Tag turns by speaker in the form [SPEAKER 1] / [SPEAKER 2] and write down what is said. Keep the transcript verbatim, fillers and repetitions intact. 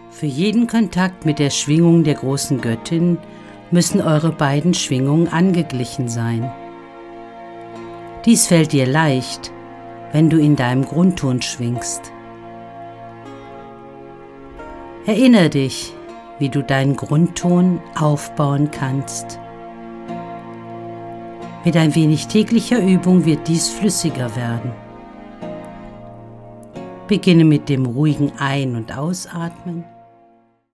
[SPEAKER 1] Für jeden Kontakt mit der Schwingung der großen Göttin müssen eure beiden Schwingungen angeglichen sein. Dies fällt dir leicht, wenn du in deinem Grundton schwingst. Erinnere dich, wie du deinen Grundton aufbauen kannst. Mit ein wenig täglicher Übung wird dies flüssiger werden. Beginne mit dem ruhigen Ein- und Ausatmen